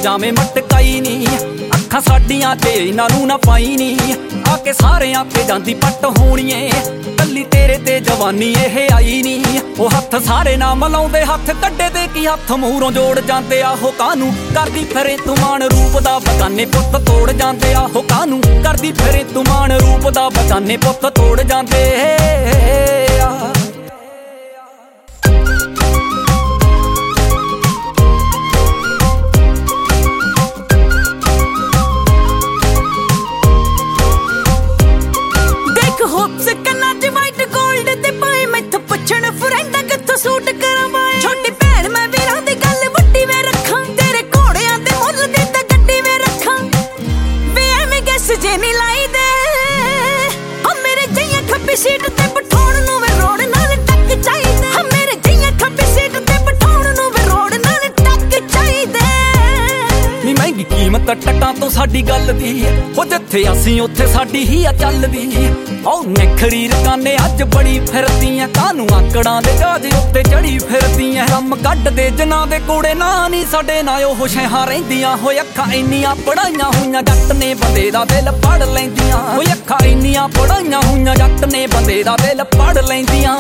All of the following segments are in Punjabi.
ਜਾਵੇਂ ਮਟਕਾਈ ਨੀ ਅੱਖਾਂ ਸਾਡੀਆਂ ਤੇ ਇਹਨਾਂ ਨੂੰ ਨਾ ਪਾਈ ਨੀ ਆ ਕੇ ਸਾਰਿਆਂ ਤੇ ਜਾਂਦੀ ਪੱਟ ਹੋਣੀਏ ਕੱਲੀ ਤੇਰੇ ਤੇ ਜਵਾਨੀ ਇਹ ਆਈ ਨੀ ਉਹ ਹੱਥ ਸਾਰੇ ਨਾ ਮਲਾਉਂਦੇ ਹੱਥ ਕੱਢੇ ਤੇ ਕੀ ਹੱਥ ਮੂਹਰੋਂ ਜੋੜ ਜਾਂਦੇ ਆਹੋ ਕਾਨੂੰ ਕਰਦੀ ਫਿਰੇ ਤੂੰ ਮਾਣ ਰੂਪ ਦਾ ਬਗਾਨੇ ਪੁੱਤ ਤੋੜ ਜਾਂਦੇ ਆਹੋ ਕਾਨੂੰ ਕਰਦੀ ਫਿਰੇ ਤੂੰ ਮਾਣ ਰੂਪ ਦਾ ਬਗਾਨੇ ਪੁੱਤ ਤੋੜ ਜਾਂਦੇ ਆ सूट करवाए छोटी भैन मैं वीरां दी गल वड्डी मैं रखां तेरे घोड़ियां दे मुੱਲ दी ते गड्डी मैं रखां वे एवें गैस जे नहीं लाई दे हम मेरे जइयां खब्बी सीट ते बिठाउण नूं वे रोड नाल टक चाहीदे हम मेरे जइयां खब्बी सीट ते बिठाउण नूं वे रोड नाल टक चाहीदे नी महंगी कीमत टक्कां तो साडी गल दी ओ जिथे असीं उत्थे साडी ही आ चलदी ओ निखरी रकाने अज बड़ी फिरदी ऐ कानू आकड़ां दे जहाज उत्ते चढ़ी फिरदी ऐ कम कढ दे जिन्हां दे कूड़े ना नी साडे ना ओह शहां रहिंदियां होए अखां इन्नियां पढ़ाइयां होईयां जट ने बंदे दा दिल पढ़ लैंदियां होए अखां इन्नियां पढ़ाइयां होईयां जट ने बंदे दा दिल पढ़ लैंदियां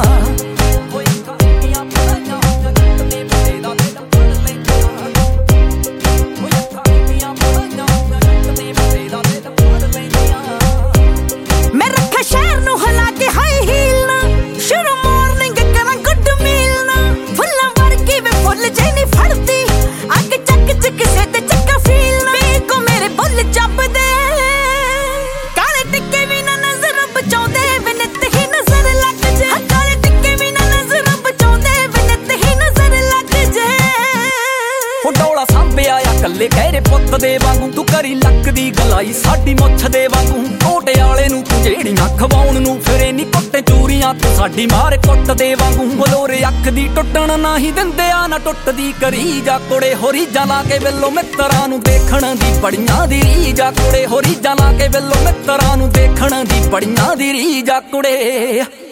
ਕੱਲੇ ਕਹਿਰੇ ਪੁੱਤ ਦੇ ਵਾਂਗੂ ਤੂੰ ਕਰੀ ਲੱਕ ਦੀ ਗਲਾਈ ਸਾਡੀ ਮੁੱਛ ਦੇ ਵਾਂਗੂ ਟੋਟੇ ਵਾਲੇ ਨੂੰ ਤੂੰ ਜਿਹੜੀਆਂ ਖਵਾਉਣ ਨੂੰ ਫਿਰੇ ਨੀ ਕੁੱਟੇ ਚੂਰੀਆਂ ਤੂੰ ਸਾਡੀ ਮਾਰ ਕੁੱਟ ਦੇ ਵਾਂਗੂ ਬਲੋਰੇ ਅੱਖ ਦੀ ਟੁੱਟਣ ਨਾ ਹੀ ਦਿੰਦੇ ਆ ਨਾ ਟੁੱਟਦੀ ਕਰੀ ਜਾ ਕੁੜੇ ਹੋਰੀ ਜਾ ਲਾ ਕੇ ਵੇਲੋ ਮਿੱਤਰਾਂ ਨੂੰ ਦੇਖਣ ਦੀ ਬੜੀਆਂ ਦੀ ਰੀ ਜਾ ਕੁੜੇ ਹੋਰੀ ਜਾ ਲਾ ਕੇ ਵੇਲੋ ਮਿੱਤਰਾਂ ਨੂੰ ਦੇਖਣ ਦੀ ਬੜੀਆਂ ਦੀ ਰੀ ਜਾ ਕੁੜੇ